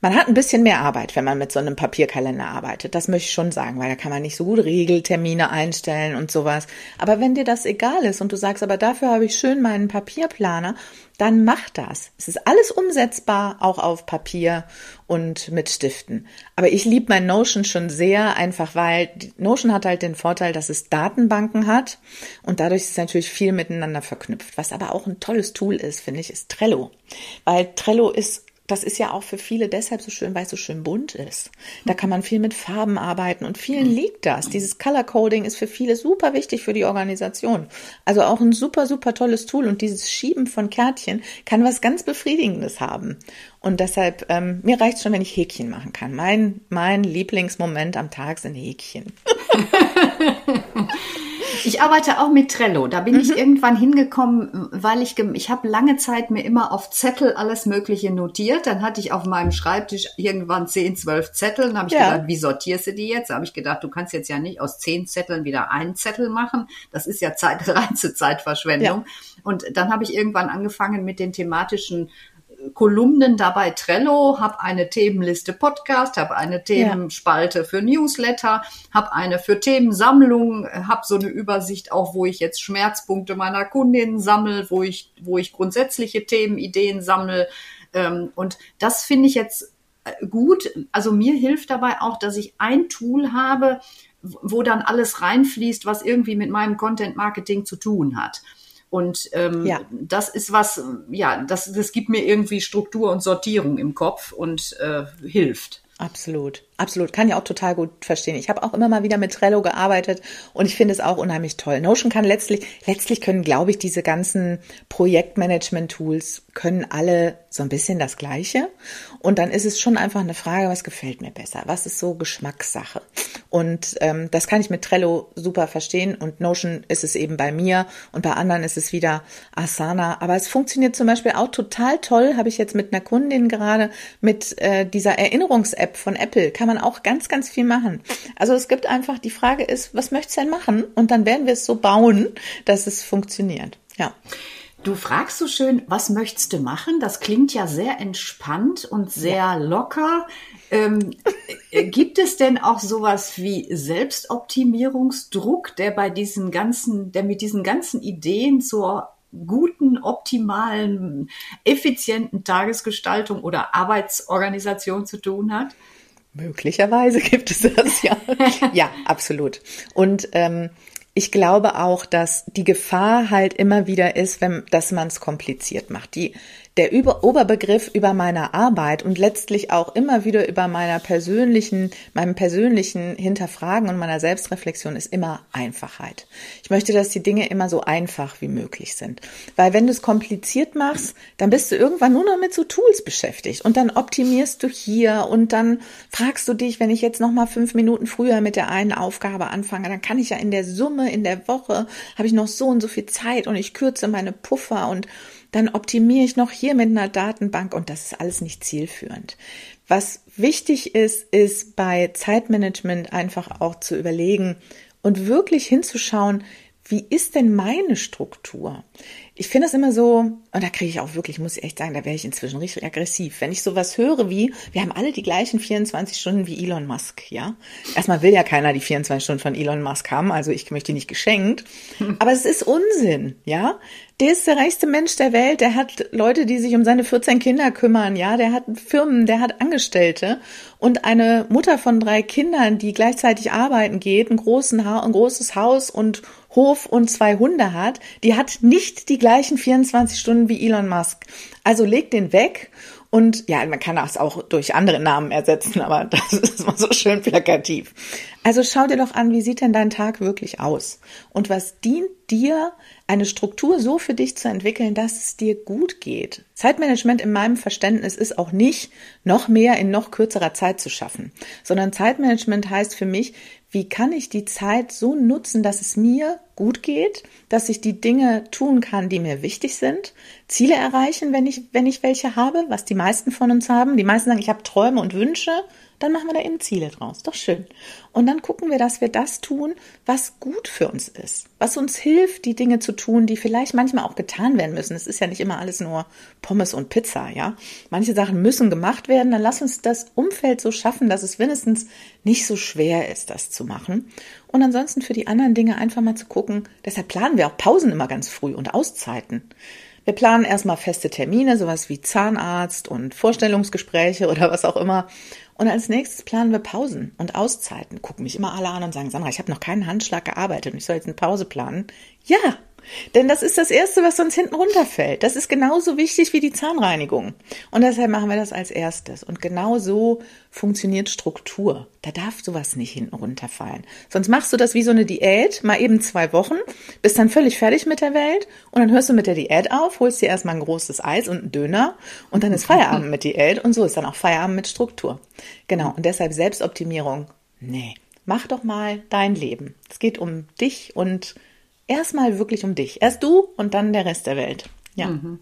Man hat ein bisschen mehr Arbeit, wenn man mit so einem Papierkalender arbeitet. Das möchte ich schon sagen, weil da kann man nicht so gut Regeltermine einstellen und sowas. Aber wenn dir das egal ist und du sagst, aber dafür habe ich schön meinen Papierplaner, dann mach das. Es ist alles umsetzbar, auch auf Papier und mit Stiften. Aber ich liebe mein Notion schon sehr, einfach weil Notion hat halt den Vorteil, dass es Datenbanken hat und dadurch ist natürlich viel miteinander verknüpft. Was aber auch ein tolles Tool ist, finde ich, ist Trello. Weil Trello ist Das ist ja auch für viele deshalb so schön, weil es so schön bunt ist. Da kann man viel mit Farben arbeiten und vielen liegt das. Dieses Color Coding ist für viele super wichtig für die Organisation. Also auch ein super, super tolles Tool und dieses Schieben von Kärtchen kann was ganz Befriedigendes haben. Und deshalb, ähm, mir reicht es schon, wenn ich Häkchen machen kann. Mein, mein Lieblingsmoment am Tag sind Häkchen. Ich arbeite auch mit Trello. Da bin mhm. ich irgendwann hingekommen, weil ich, ich habe lange Zeit mir immer auf Zettel alles Mögliche notiert. Dann hatte ich auf meinem Schreibtisch irgendwann zehn, zwölf Zettel. Dann habe ich ja. gedacht, wie sortierst du die jetzt? Da habe ich gedacht, du kannst jetzt ja nicht aus zehn Zetteln wieder einen Zettel machen. Das ist ja Zeit, reinste Zeitverschwendung. Ja. Und dann habe ich irgendwann angefangen mit den thematischen Kolumnen dabei Trello, habe eine Themenliste Podcast, habe eine Themenspalte ja. für Newsletter, habe eine für Themensammlung, habe so eine Übersicht auch, wo ich jetzt Schmerzpunkte meiner Kundinnen sammle, wo ich wo ich grundsätzliche Themenideen sammle. Und das finde ich jetzt gut. Also mir hilft dabei auch, dass ich ein Tool habe, wo dann alles reinfließt, was irgendwie mit meinem Content Marketing zu tun hat. Und ähm, ja. das ist was, ja, das, das gibt mir irgendwie Struktur und Sortierung im Kopf und äh, hilft. Absolut, absolut. Kann ich auch total gut verstehen. Ich habe auch immer mal wieder mit Trello gearbeitet und ich finde es auch unheimlich toll. Notion kann letztlich, letztlich können, glaube ich, diese ganzen Projektmanagement-Tools können alle so ein bisschen das Gleiche. Und dann ist es schon einfach eine Frage, was gefällt mir besser? Was ist so Geschmackssache? Und ähm, das kann ich mit Trello super verstehen. Und Notion ist es eben bei mir und bei anderen ist es wieder Asana. Aber es funktioniert zum Beispiel auch total toll, habe ich jetzt mit einer Kundin gerade, mit äh, dieser Erinnerungs-App von Apple. Kann man auch ganz, ganz viel machen. Also es gibt einfach, die Frage ist, was möchtest du denn machen? Und dann werden wir es so bauen, dass es funktioniert. Ja. Du fragst so schön, was möchtest du machen? Das klingt ja sehr entspannt und sehr ja. locker. Ähm, gibt es denn auch sowas wie Selbstoptimierungsdruck, der bei diesen ganzen, der mit diesen ganzen Ideen zur guten, optimalen, effizienten Tagesgestaltung oder Arbeitsorganisation zu tun hat? Möglicherweise gibt es das, ja. Ja, absolut. Und ähm, ich glaube auch, dass die Gefahr halt immer wieder ist, wenn, dass man es kompliziert macht. Die, der Über, Oberbegriff über meine Arbeit und letztlich auch immer wieder über meiner persönlichen, meinem persönlichen Hinterfragen und meiner Selbstreflexion ist immer Einfachheit. Ich möchte, dass die Dinge immer so einfach wie möglich sind. Weil wenn du es kompliziert machst, dann bist du irgendwann nur noch mit so Tools beschäftigt und dann optimierst du hier und dann fragst du dich, wenn ich jetzt noch mal fünf Minuten früher mit der einen Aufgabe anfange, dann kann ich ja in der Summe, in der Woche, habe ich noch so und so viel Zeit und ich kürze meine Puffer und dann optimiere ich noch hier mit einer Datenbank und das ist alles nicht zielführend. Was wichtig ist, ist bei Zeitmanagement einfach auch zu überlegen und wirklich hinzuschauen, wie ist denn meine Struktur? Ich finde das immer so, und da kriege ich auch wirklich, muss ich echt sagen, da wäre ich inzwischen richtig aggressiv. Wenn ich sowas höre wie, wir haben alle die gleichen vierundzwanzig Stunden wie Elon Musk, ja. Erstmal will ja keiner die vierundzwanzig Stunden von Elon Musk haben, also ich möchte die nicht geschenkt. Aber es ist Unsinn, ja. Der ist der reichste Mensch der Welt, der hat Leute, die sich um seine vierzehn Kinder kümmern, ja. Der hat Firmen, der hat Angestellte und eine Mutter von drei Kindern, die gleichzeitig arbeiten geht, ein, großen ha- ein großes Haus und Hof und zwei Hunde hat, die hat nicht die gleichen vierundzwanzig Stunden wie Elon Musk. Also leg den weg und ja, man kann das auch durch andere Namen ersetzen, aber das ist mal so schön plakativ. Also schau dir doch an, wie sieht denn dein Tag wirklich aus? Und was dient dir, eine Struktur so für dich zu entwickeln, dass es dir gut geht? Zeitmanagement in meinem Verständnis ist auch nicht, noch mehr in noch kürzerer Zeit zu schaffen, sondern Zeitmanagement heißt für mich, wie kann ich die Zeit so nutzen, dass es mir gut geht, dass ich die Dinge tun kann, die mir wichtig sind, Ziele erreichen, wenn ich, wenn ich welche habe, was die meisten von uns haben. Die meisten sagen, ich habe Träume und Wünsche. dann machen wir da eben Ziele draus. Doch schön. Und dann gucken wir, dass wir das tun, was gut für uns ist, was uns hilft, die Dinge zu tun, die vielleicht manchmal auch getan werden müssen. Es ist ja nicht immer alles nur Pommes und Pizza, ja. Manche Sachen müssen gemacht werden. Dann lass uns das Umfeld so schaffen, dass es wenigstens nicht so schwer ist, das zu machen. Und ansonsten für die anderen Dinge einfach mal zu gucken. Deshalb planen wir auch Pausen immer ganz früh und Auszeiten. Wir planen erstmal feste Termine, sowas wie Zahnarzt und Vorstellungsgespräche oder was auch immer. Und als nächstes planen wir Pausen und Auszeiten. Gucken mich immer alle an und sagen, Sandra, ich habe noch keinen Handschlag gearbeitet und ich soll jetzt eine Pause planen. Ja, denn das ist das Erste, was uns hinten runterfällt. Das ist genauso wichtig wie die Zahnreinigung. Und deshalb machen wir das als erstes. Und genau so funktioniert Struktur. Da darf sowas nicht hinten runterfallen. Sonst machst du das wie so eine Diät, mal eben zwei Wochen, bist dann völlig fertig mit der Welt und dann hörst du mit der Diät auf, holst dir erstmal ein großes Eis und einen Döner und dann ist Feierabend mit Diät und so ist dann auch Feierabend mit Struktur. Genau, und deshalb Selbstoptimierung. Nee, mach doch mal dein Leben. Es geht um dich und erstmal wirklich um dich. Erst du und dann der Rest der Welt. Ja. Mhm.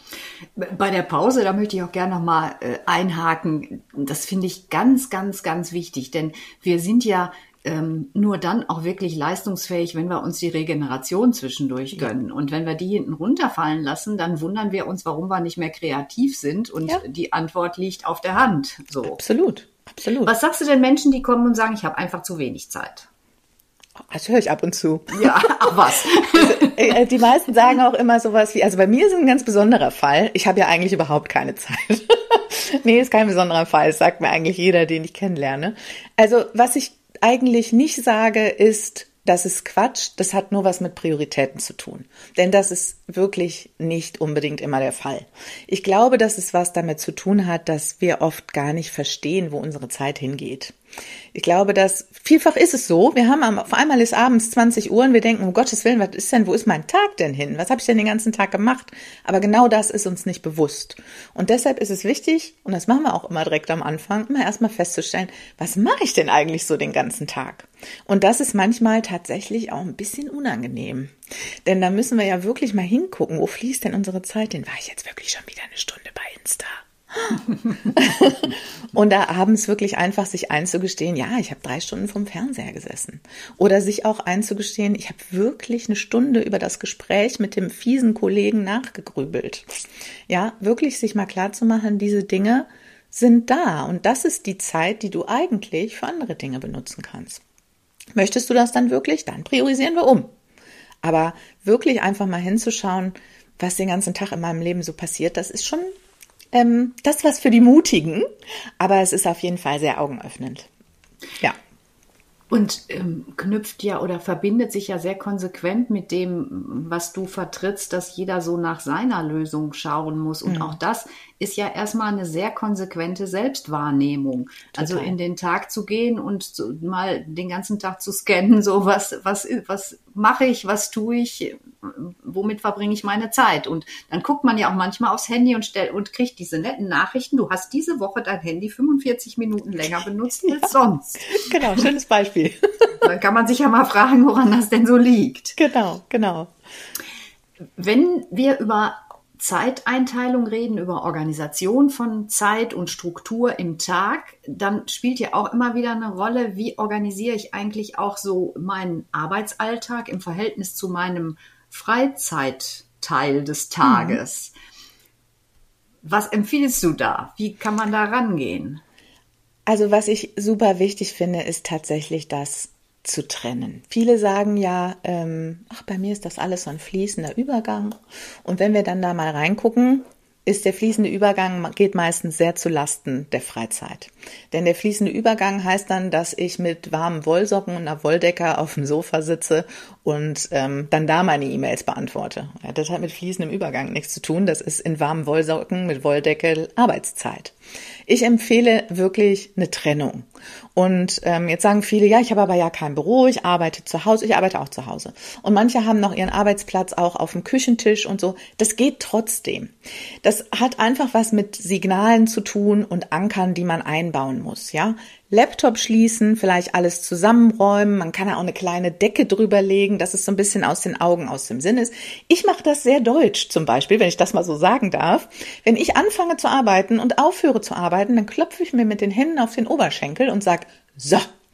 Bei der Pause, da möchte ich auch gerne nochmal äh, einhaken. Das finde ich ganz, ganz, ganz wichtig, denn wir sind ja ähm, nur dann auch wirklich leistungsfähig, wenn wir uns die Regeneration zwischendurch gönnen. Ja. Und wenn wir die hinten runterfallen lassen, dann wundern wir uns, warum wir nicht mehr kreativ sind. Und ja. die Antwort liegt auf der Hand. So. Absolut, absolut. Was sagst du denn Menschen, die kommen und sagen, ich habe einfach zu wenig Zeit? Das höre ich ab und zu. Ja, ach was. Also, die meisten sagen auch immer sowas wie, also bei mir ist es ein ganz besonderer Fall. Ich habe ja eigentlich überhaupt keine Zeit. Nee, ist kein besonderer Fall. Das sagt mir eigentlich jeder, den ich kennenlerne. Also was ich eigentlich nicht sage, ist, das ist Quatsch. Das hat nur was mit Prioritäten zu tun. Denn das ist wirklich nicht unbedingt immer der Fall. Ich glaube, dass es was damit zu tun hat, dass wir oft gar nicht verstehen, wo unsere Zeit hingeht. Ich glaube, dass vielfach ist es so, wir haben auf einmal ist abends zwanzig Uhr und wir denken, um Gottes Willen, was ist denn, wo ist mein Tag denn hin? Was habe ich denn den ganzen Tag gemacht? Aber genau das ist uns nicht bewusst. Und deshalb ist es wichtig, und das machen wir auch immer direkt am Anfang, immer erstmal festzustellen, was mache ich denn eigentlich so den ganzen Tag? Und das ist manchmal tatsächlich auch ein bisschen unangenehm. Denn da müssen wir ja wirklich mal hingucken, wo fließt denn unsere Zeit hin? War ich jetzt wirklich schon wieder eine Stunde bei Insta? Und da abends wirklich einfach sich einzugestehen, ja, ich habe drei Stunden vom Fernseher gesessen. Oder sich auch einzugestehen, ich habe wirklich eine Stunde über das Gespräch mit dem fiesen Kollegen nachgegrübelt. Ja, wirklich sich mal klarzumachen, diese Dinge sind da. Und das ist die Zeit, die du eigentlich für andere Dinge benutzen kannst. Möchtest du das dann wirklich? Dann priorisieren wir um. Aber wirklich einfach mal hinzuschauen, was den ganzen Tag in meinem Leben so passiert, das ist schon Ähm, das ist was für die Mutigen, aber es ist auf jeden Fall sehr augenöffnend. Ja. Und ähm, knüpft ja oder verbindet sich ja sehr konsequent mit dem, was du vertrittst, dass jeder so nach seiner Lösung schauen muss. Und mhm. auch das ist ja erstmal eine sehr konsequente Selbstwahrnehmung. Total. Also in den Tag zu gehen und so mal den ganzen Tag zu scannen, so was, was, was mache ich, was tue ich, womit verbringe ich meine Zeit? Und dann guckt man ja auch manchmal aufs Handy und stellt und kriegt diese netten Nachrichten. Du hast diese Woche dein Handy fünfundvierzig Minuten länger benutzt als ja. sonst. Genau, schönes Beispiel. Dann kann man sich ja mal fragen, woran das denn so liegt. Genau, genau. Wenn wir über Zeiteinteilung reden, über Organisation von Zeit und Struktur im Tag, dann spielt ja auch immer wieder eine Rolle, wie organisiere ich eigentlich auch so meinen Arbeitsalltag im Verhältnis zu meinem Freizeitteil des Tages. Mhm. Was empfiehlst du da? Wie kann man da rangehen? Also was ich super wichtig finde, ist tatsächlich das zu trennen. Viele sagen ja, ähm, ach, bei mir ist das alles so ein fließender Übergang. Und wenn wir dann da mal reingucken, ist der fließende Übergang, geht meistens sehr zu Lasten der Freizeit. Denn der fließende Übergang heißt dann, dass ich mit warmen Wollsocken und einer Wolldecke auf dem Sofa sitze und ähm, dann da meine E-Mails beantworte. Ja, das hat mit fließendem Übergang nichts zu tun. Das ist in warmen Wollsocken mit Wolldecke Arbeitszeit. Ich empfehle wirklich eine Trennung. Und ähm, jetzt sagen viele, ja, ich habe aber ja kein Büro, ich arbeite zu Hause, ich arbeite auch zu Hause. Und manche haben noch ihren Arbeitsplatz auch auf dem Küchentisch und so. Das geht trotzdem. Das hat einfach was mit Signalen zu tun und Ankern, die man einbauen muss, ja. Laptop schließen, vielleicht alles zusammenräumen. Man kann ja auch eine kleine Decke drüber legen, dass es so ein bisschen aus den Augen, aus dem Sinn ist. Ich mache das sehr deutsch zum Beispiel, wenn ich das mal so sagen darf. Wenn ich anfange zu arbeiten und aufhöre zu arbeiten, dann klopfe ich mir mit den Händen auf den Oberschenkel und sage, so.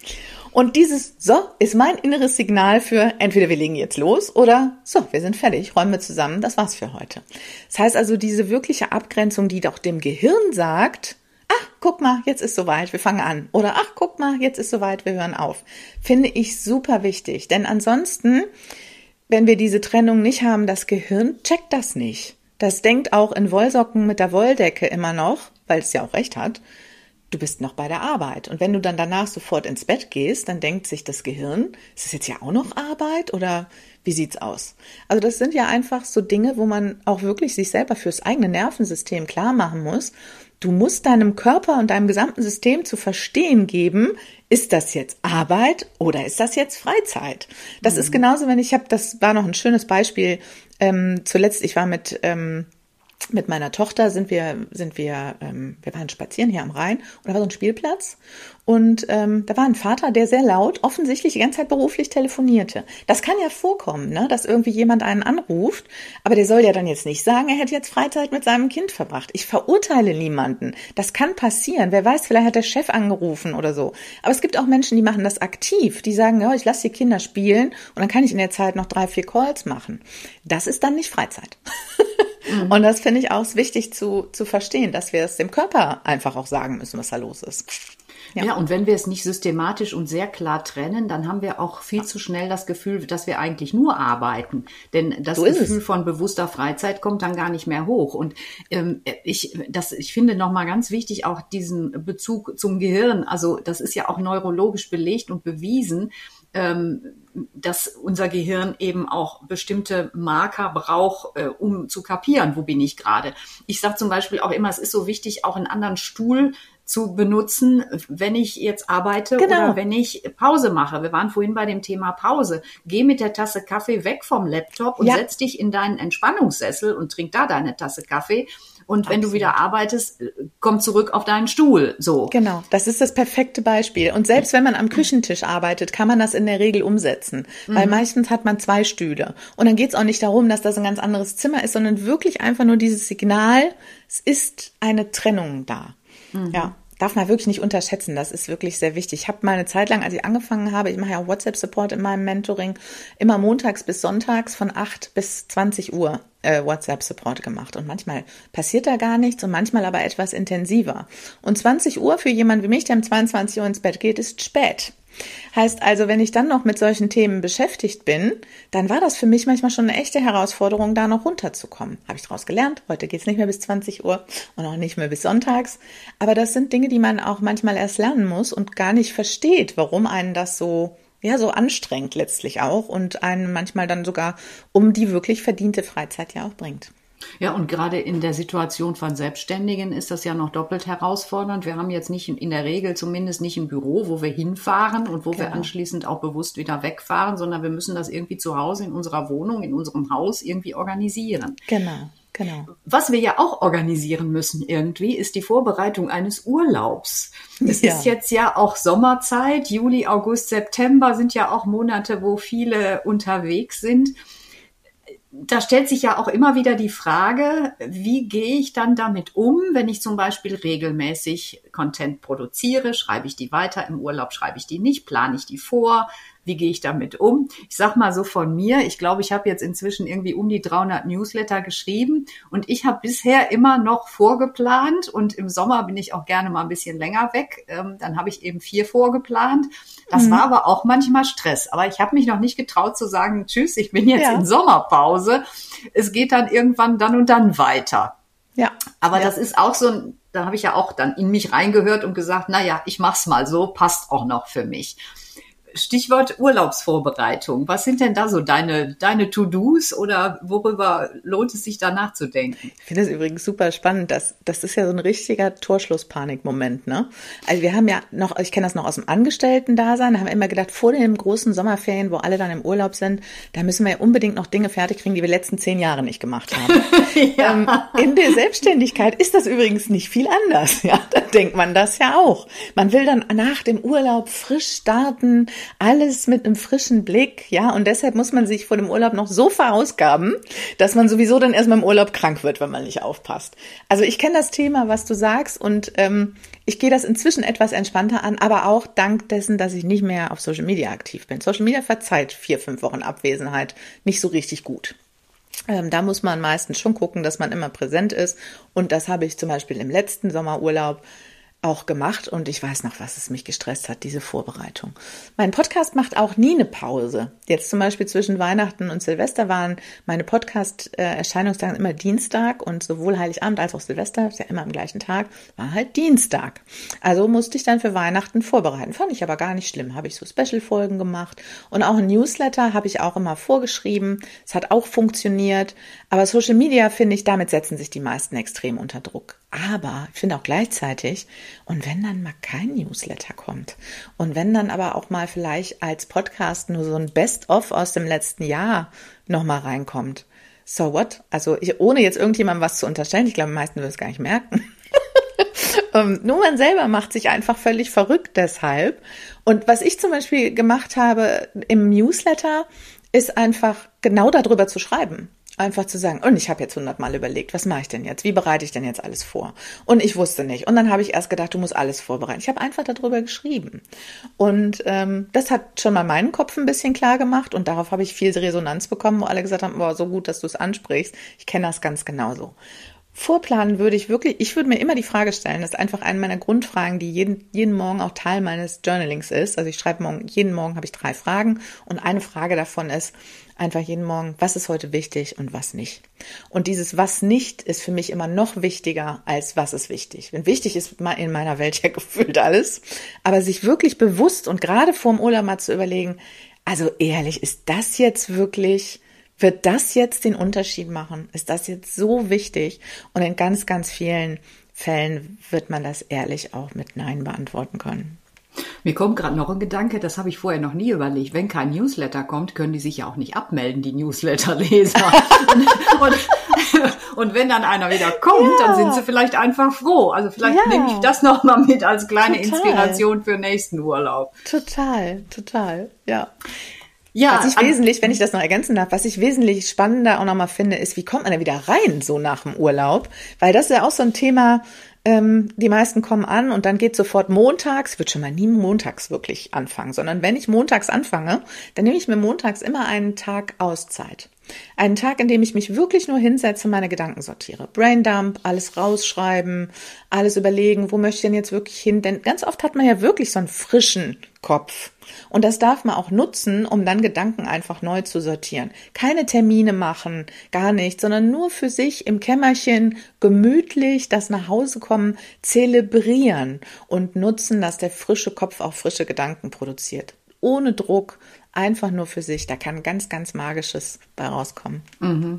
Und dieses so ist mein inneres Signal für entweder wir legen jetzt los oder so, wir sind fertig, räumen wir zusammen, das war's für heute. Das heißt also, diese wirkliche Abgrenzung, die doch dem Gehirn sagt, ach, guck mal, jetzt ist soweit, wir fangen an. Oder ach, guck mal, jetzt ist soweit, wir hören auf. Finde ich super wichtig. Denn ansonsten, wenn wir diese Trennung nicht haben, das Gehirn checkt das nicht. Das denkt auch in Wollsocken mit der Wolldecke immer noch, weil es ja auch recht hat, du bist noch bei der Arbeit. Und wenn du dann danach sofort ins Bett gehst, dann denkt sich das Gehirn, ist das jetzt ja auch noch Arbeit oder wie sieht's aus? Also das sind ja einfach so Dinge, wo man auch wirklich sich selber fürs eigene Nervensystem klar machen muss. Du musst deinem Körper und deinem gesamten System zu verstehen geben, ist das jetzt Arbeit oder ist das jetzt Freizeit? Das mhm. ist genauso, wenn ich habe, das war noch ein schönes Beispiel, ähm, zuletzt, ich war mit ähm, mit meiner Tochter sind wir, sind wir, ähm, wir waren spazieren hier am Rhein und da war so ein Spielplatz und ähm, da war ein Vater, der sehr laut offensichtlich die ganze Zeit beruflich telefonierte. Das kann ja vorkommen, ne, dass irgendwie jemand einen anruft, aber der soll ja dann jetzt nicht sagen, er hätte jetzt Freizeit mit seinem Kind verbracht. Ich verurteile niemanden. Das kann passieren. Wer weiß, vielleicht hat der Chef angerufen oder so. Aber es gibt auch Menschen, die machen das aktiv. Die sagen, ja, ich lasse die Kinder spielen und dann kann ich in der Zeit noch drei, vier Calls machen. Das ist dann nicht Freizeit. Mhm. Und das finde ich auch wichtig zu, zu verstehen, dass wir es dem Körper einfach auch sagen müssen, was da los ist. Ja. ja, und wenn wir es nicht systematisch und sehr klar trennen, dann haben wir auch viel zu schnell das Gefühl, dass wir eigentlich nur arbeiten. Denn das so Gefühl von bewusster Freizeit kommt dann gar nicht mehr hoch. Und ähm, ich, das, ich finde nochmal ganz wichtig auch diesen Bezug zum Gehirn. Also das ist ja auch neurologisch belegt und bewiesen, dass unser Gehirn eben auch bestimmte Marker braucht, äh, um zu kapieren, wo bin ich gerade. Ich sage zum Beispiel auch immer, es ist so wichtig, auch einen anderen Stuhl zu benutzen, wenn ich jetzt arbeite genau. oder wenn ich Pause mache. Wir waren vorhin bei dem Thema Pause. Geh mit der Tasse Kaffee weg vom Laptop und ja. setz dich in deinen Entspannungssessel und trink da deine Tasse Kaffee. Und wenn Absolut. Du wieder arbeitest, komm zurück auf deinen Stuhl. So. Genau, das ist das perfekte Beispiel. Und selbst wenn man am Küchentisch arbeitet, kann man das in der Regel umsetzen. Mhm. Weil meistens hat man zwei Stühle. Und dann geht es auch nicht darum, dass das ein ganz anderes Zimmer ist, sondern wirklich einfach nur dieses Signal, es ist eine Trennung da. Mhm. Ja. Darf man wirklich nicht unterschätzen, das ist wirklich sehr wichtig. Ich habe mal eine Zeit lang, als ich angefangen habe, ich mache ja auch WhatsApp-Support in meinem Mentoring, immer montags bis sonntags von acht bis zwanzig Uhr äh, WhatsApp-Support gemacht. Und manchmal passiert da gar nichts und manchmal aber etwas intensiver. Und zwanzig Uhr für jemanden wie mich, der um zweiundzwanzig Uhr ins Bett geht, ist spät. Heißt also, wenn ich dann noch mit solchen Themen beschäftigt bin, dann war das für mich manchmal schon eine echte Herausforderung, da noch runterzukommen. Habe ich daraus gelernt. Heute geht's nicht mehr bis zwanzig Uhr und auch nicht mehr bis sonntags. Aber das sind Dinge, die man auch manchmal erst lernen muss und gar nicht versteht, warum einen das so, ja, so anstrengt letztlich auch und einen manchmal dann sogar um die wirklich verdiente Freizeit ja auch bringt. Ja, und gerade in der Situation von Selbstständigen ist das ja noch doppelt herausfordernd. Wir haben jetzt nicht in der Regel zumindest nicht ein Büro, wo wir hinfahren und wo genau. wir anschließend auch bewusst wieder wegfahren, sondern wir müssen das irgendwie zu Hause in unserer Wohnung, in unserem Haus irgendwie organisieren. Genau, genau. Was wir ja auch organisieren müssen irgendwie, ist die Vorbereitung eines Urlaubs. Es ja. ist jetzt ja auch Sommerzeit. Juli, August, September sind ja auch Monate, wo viele unterwegs sind. Da stellt sich ja auch immer wieder die Frage, wie gehe ich dann damit um, wenn ich zum Beispiel regelmäßig Content produziere? Schreibe ich die weiter? Im Urlaub schreibe ich die nicht? Plane ich die vor? Wie gehe ich damit um? Ich sag mal so von mir, ich glaube, ich habe jetzt inzwischen irgendwie um die dreihundert Newsletter geschrieben und ich habe bisher immer noch vorgeplant und im Sommer bin ich auch gerne mal ein bisschen länger weg. Ähm, dann habe ich eben vier vorgeplant. Das mhm. war aber auch manchmal Stress. Aber ich habe mich noch nicht getraut zu sagen, tschüss, ich bin jetzt ja. in Sommerpause. Es geht dann irgendwann dann und dann weiter. Ja. Aber ja. das ist auch so ein, da habe ich ja auch dann in mich reingehört und gesagt, na ja, ich mach's mal so, passt auch noch für mich. Stichwort Urlaubsvorbereitung. Was sind denn da so deine, deine To-Dos oder worüber lohnt es sich da nachzudenken? Ich finde es übrigens super spannend, dass das ist ja so ein richtiger Torschlusspanikmoment, ne? Also wir haben ja noch, ich kenne das noch aus dem Angestellten-Dasein, da haben wir immer gedacht, vor den großen Sommerferien, wo alle dann im Urlaub sind, da müssen wir ja unbedingt noch Dinge fertig kriegen, die wir die letzten zehn Jahre nicht gemacht haben. Ja. Ähm, in der Selbstständigkeit ist das übrigens nicht viel anders, ja? Da denkt man das ja auch. Man will dann nach dem Urlaub frisch starten, alles mit einem frischen Blick, ja, und deshalb muss man sich vor dem Urlaub noch so verausgaben, dass man sowieso dann erstmal im Urlaub krank wird, wenn man nicht aufpasst. Also ich kenne das Thema, was du sagst, und ähm, ich gehe das inzwischen etwas entspannter an, aber auch dank dessen, dass ich nicht mehr auf Social Media aktiv bin. Social Media verzeiht vier, fünf Wochen Abwesenheit nicht so richtig gut. Ähm, da muss man meistens schon gucken, dass man immer präsent ist, und das habe ich zum Beispiel im letzten Sommerurlaub auch gemacht, und ich weiß noch, was es mich gestresst hat, diese Vorbereitung. Mein Podcast macht auch nie eine Pause. Jetzt zum Beispiel zwischen Weihnachten und Silvester waren meine Podcast-Erscheinungstage immer Dienstag, und sowohl Heiligabend als auch Silvester, ist ja immer am gleichen Tag, war halt Dienstag. Also musste ich dann für Weihnachten vorbereiten. Fand ich aber gar nicht schlimm. Habe ich so Special-Folgen gemacht, und auch ein Newsletter habe ich auch immer vorgeschrieben. Es hat auch funktioniert. Aber Social Media, finde ich, damit setzen sich die meisten extrem unter Druck. Aber ich finde auch gleichzeitig, und wenn dann mal kein Newsletter kommt und wenn dann aber auch mal vielleicht als Podcast nur so ein Best-of aus dem letzten Jahr nochmal reinkommt, so what? Also ich, ohne jetzt irgendjemandem was zu unterstellen, ich glaube, die meisten würden es gar nicht merken. um, nur man selber macht sich einfach völlig verrückt deshalb. Und was ich zum Beispiel gemacht habe im Newsletter, ist einfach genau darüber zu schreiben. Einfach zu sagen, und ich habe jetzt hundertmal überlegt, was mache ich denn jetzt? Wie bereite ich denn jetzt alles vor? Und ich wusste nicht. Und dann habe ich erst gedacht, du musst alles vorbereiten. Ich habe einfach darüber geschrieben. Und ähm, das hat schon mal meinen Kopf ein bisschen klar gemacht. Und darauf habe ich viel Resonanz bekommen, wo alle gesagt haben, boah, so gut, dass du es ansprichst. Ich kenne das ganz genauso. Vorplanen würde ich wirklich, ich würde mir immer die Frage stellen, das ist einfach eine meiner Grundfragen, die jeden, jeden Morgen auch Teil meines Journalings ist. Also ich schreibe morgen, jeden Morgen habe ich drei Fragen, und eine Frage davon ist einfach jeden Morgen, was ist heute wichtig und was nicht. Und dieses was nicht ist für mich immer noch wichtiger als was ist wichtig. Wenn wichtig ist in meiner Welt ja gefühlt alles, aber sich wirklich bewusst und gerade vorm Urlaub mal zu überlegen, also ehrlich, ist das jetzt wirklich... Wird das jetzt den Unterschied machen? Ist das jetzt so wichtig? Und in ganz, ganz vielen Fällen wird man das ehrlich auch mit Nein beantworten können. Mir kommt gerade noch ein Gedanke, das habe ich vorher noch nie überlegt. Wenn kein Newsletter kommt, können die sich ja auch nicht abmelden, die Newsletterleser. und, und, und wenn dann einer wieder kommt, ja. dann sind sie vielleicht einfach froh. Also vielleicht ja. nehme ich das nochmal mit als kleine total. Inspiration für nächsten Urlaub. Total, total, ja. Ja, was ich wesentlich, wenn ich das noch ergänzen darf, was ich wesentlich spannender auch nochmal finde, ist, wie kommt man da wieder rein, so nach dem Urlaub? Weil das ist ja auch so ein Thema, ähm, die meisten kommen an und dann geht sofort montags, ich würde schon mal nie montags wirklich anfangen, sondern wenn ich montags anfange, dann nehme ich mir montags immer einen Tag Auszeit. Einen Tag, in dem ich mich wirklich nur hinsetze und meine Gedanken sortiere. Braindump, alles rausschreiben, alles überlegen, wo möchte ich denn jetzt wirklich hin? Denn ganz oft hat man ja wirklich so einen frischen Kopf. Und das darf man auch nutzen, um dann Gedanken einfach neu zu sortieren. Keine Termine machen, gar nicht, sondern nur für sich im Kämmerchen gemütlich das nach Hause kommen, zelebrieren und nutzen, dass der frische Kopf auch frische Gedanken produziert. Ohne Druck, einfach nur für sich. Da kann ganz, ganz Magisches bei rauskommen. Mhm.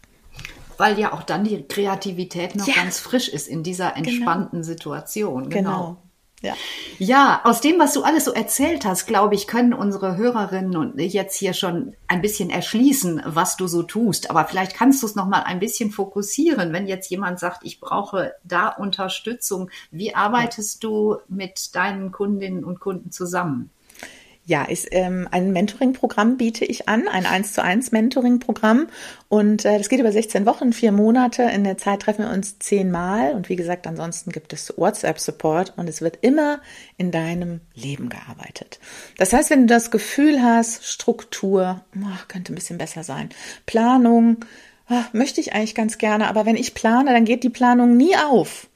Weil ja auch dann die Kreativität noch ja. ganz frisch ist in dieser entspannten genau. Situation. Genau. genau. Ja. ja, aus dem, was du alles so erzählt hast, glaube ich, können unsere Hörerinnen und jetzt hier schon ein bisschen erschließen, was du so tust. Aber vielleicht kannst du es noch mal ein bisschen fokussieren, wenn jetzt jemand sagt, ich brauche da Unterstützung. Wie arbeitest du mit deinen Kundinnen und Kunden zusammen? Ja, ist, ähm, ein Mentoring-Programm biete ich an, ein eins zu eins Mentoring-Programm, und äh, das geht über sechzehn Wochen, vier Monate. In der Zeit treffen wir uns zehnmal, und wie gesagt, ansonsten gibt es WhatsApp-Support, und es wird immer in deinem Leben gearbeitet. Das heißt, wenn du das Gefühl hast, Struktur, oh, könnte ein bisschen besser sein, Planung, oh, möchte ich eigentlich ganz gerne, aber wenn ich plane, dann geht die Planung nie auf.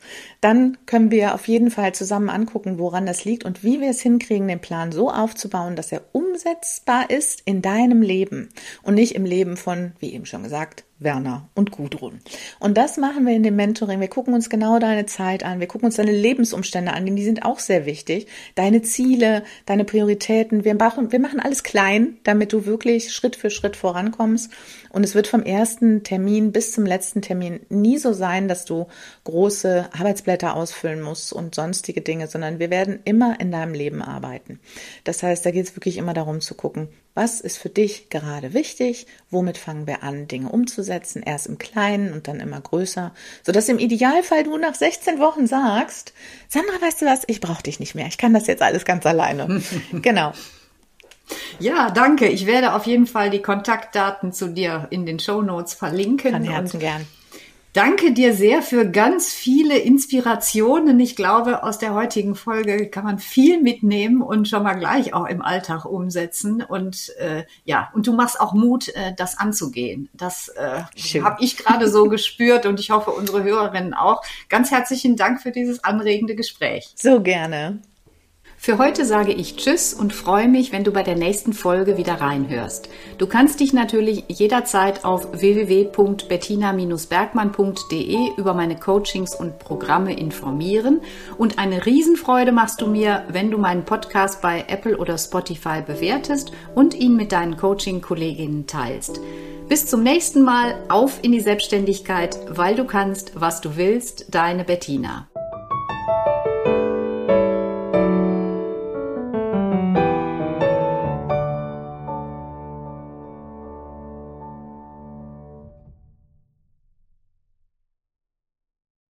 dann können wir auf jeden Fall zusammen angucken, woran das liegt und wie wir es hinkriegen, den Plan so aufzubauen, dass er umsetzbar ist in deinem Leben und nicht im Leben von, wie eben schon gesagt, Werner und Gudrun. Und das machen wir in dem Mentoring. Wir gucken uns genau deine Zeit an. Wir gucken uns deine Lebensumstände an, denn die sind auch sehr wichtig. Deine Ziele, deine Prioritäten. Wir machen, wir machen alles klein, damit du wirklich Schritt für Schritt vorankommst. Und es wird vom ersten Termin bis zum letzten Termin nie so sein, dass du große Arbeitsblätter ausfüllen musst und sonstige Dinge, sondern wir werden immer in deinem Leben arbeiten. Das heißt, da geht es wirklich immer darum zu gucken, was ist für dich gerade wichtig? Womit fangen wir an, Dinge umzusetzen? Erst im Kleinen und dann immer größer, sodass im Idealfall du nach sechzehn Wochen sagst, Sandra, weißt du was? Ich brauche dich nicht mehr. Ich kann das jetzt alles ganz alleine. Genau. Ja, danke. Ich werde auf jeden Fall die Kontaktdaten zu dir in den Shownotes verlinken. Von Herzen gern. Danke dir sehr für ganz viele Inspirationen. Ich glaube, aus der heutigen Folge kann man viel mitnehmen und schon mal gleich auch im Alltag umsetzen. Und äh, ja, und du machst auch Mut, äh, das anzugehen. Das äh, habe ich gerade so gespürt und ich hoffe, unsere Hörerinnen auch. Ganz herzlichen Dank für dieses anregende Gespräch. So gerne. Für heute sage ich Tschüss und freue mich, wenn du bei der nächsten Folge wieder reinhörst. Du kannst dich natürlich jederzeit auf w w w punkt bettina Bindestrich bergmann punkt d e über meine Coachings und Programme informieren. Und eine Riesenfreude machst du mir, wenn du meinen Podcast bei Apple oder Spotify bewertest und ihn mit deinen Coaching-Kolleginnen teilst. Bis zum nächsten Mal, auf in die Selbstständigkeit, weil du kannst, was du willst, deine Bettina.